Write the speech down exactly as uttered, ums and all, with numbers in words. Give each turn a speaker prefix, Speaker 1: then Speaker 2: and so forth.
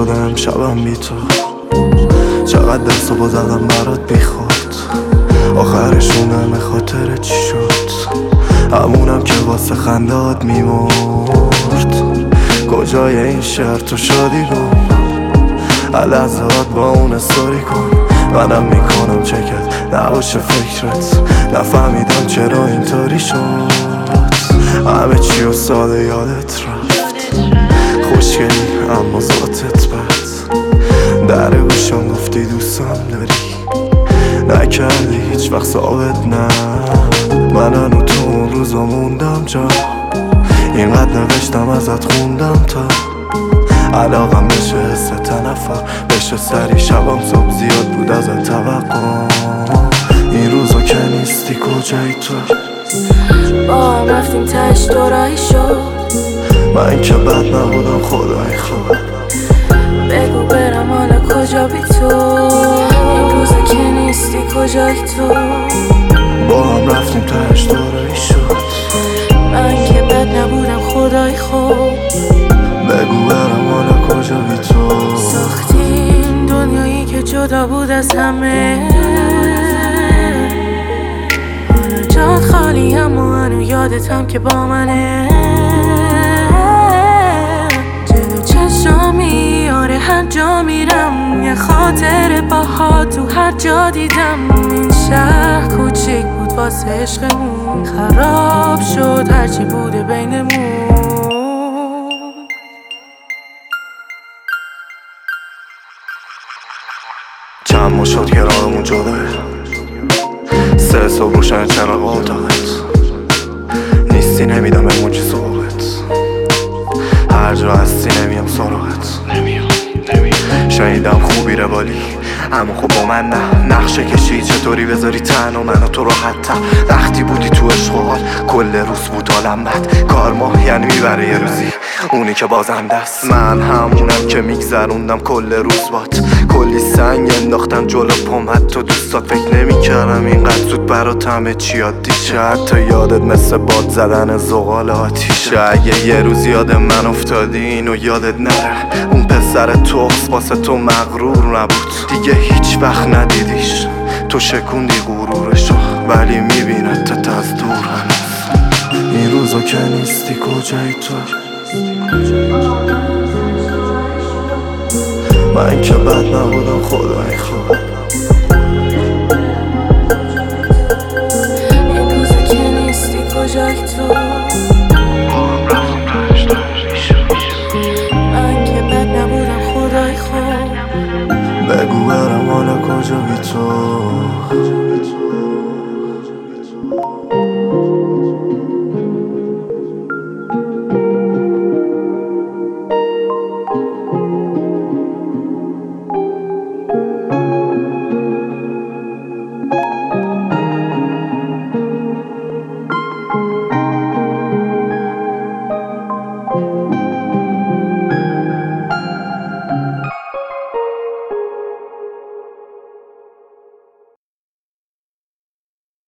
Speaker 1: شدم شبم بی تو، چقدر دست و با زدم برات بی خود. آخرشون همه خاطره چی شد؟ همونم که واسه خندات میمرد. کجای این شهر تو شادی رو لحظات با اون استوری کن. منم میکنم چکت نباشه فکرت، نفهمیدم چرا اینطوری شد. همه چی و ساده یادت رفت، خوشگلی اما ذاتت بد. در گوشم گفتی دوستم داری، نکردی هیچ وقت ثابت نه. من هنو تو اون روزا موندم جا، اینقدر نوشتم ازت خوندم تا علاقم بشه حس تنفر، بشه سری شبم صبح زیاد بود ازت توقع. این روزا که نیستی کجایی تو؟
Speaker 2: با هم رفتیم تش دورایی شد.
Speaker 1: من که بد نبودم خدای خوب،
Speaker 2: بگو برم حالا کجا بی تو؟ این روزا که نیستی کجایی تو؟
Speaker 1: با هم رفتیم تش دورایی شد.
Speaker 2: من که بد نبودم خدای خوب،
Speaker 1: بگو برم حالا کجا بی تو؟
Speaker 2: ساختیم دنیایی که جدا بود از همه. حالا جات خالی اما هنو یادتم که با منه. جلو چشامی آره هر جا میرم یه خاطر باها تو هر جا دیدم. این شهر کوچیک بود واسه عشقمون، خراب شد هرچی بوده بینمون.
Speaker 1: چند ما شد که راهمون جداه، سه صبح روشن چراغ اتاقت نیستی، نمیدم اموجی صحبت. هر جا هستی نمیم سراغت، شنیدم خوبی روالی اما خب با من نه. نقشه کشی چطوری بذاری تنها منو تو راحت تر. وقتی بودی تو عشق و حال کل روز بود حالم بد. کار ماه یعنی میبره یه روزی اونی که بازم دست. من همونم که میگذروندم کل روز بات، کلی سنگ انداختم جلو پام حتی دوستات. فکر نمیکردم اینقدر زود برات همه چی عادی شه، حتی یادت مثل باد زدن زغال آتیشه. اگه یه روز یاد من افتادی اینو یادت نره، اون پسر توخس واسه تو مغرور نبود دیگه هیچ وقت ندیدیش. تو شکوندی غرورشو ولی میبینت از دور هنوز. این روزا که نیستی کجایی تو؟ من که بد نبودم خدای خوب،
Speaker 2: این روزا که نیستی کجایی تو؟ من که بد نبودم خدای خوب،
Speaker 1: بگو برم حالا کجا بی تو؟